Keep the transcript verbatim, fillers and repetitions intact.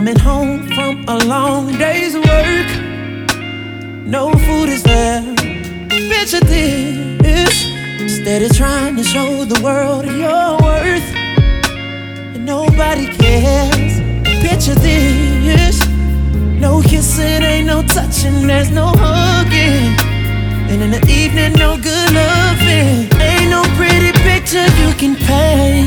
Coming home from a long day's work, no food is there. Picture this, steady trying to show the world your worth, and nobody cares. Picture this, no kissing, ain't no touching, there's no hugging, and in the evening, no good loving. Ain't no pretty picture you can paint.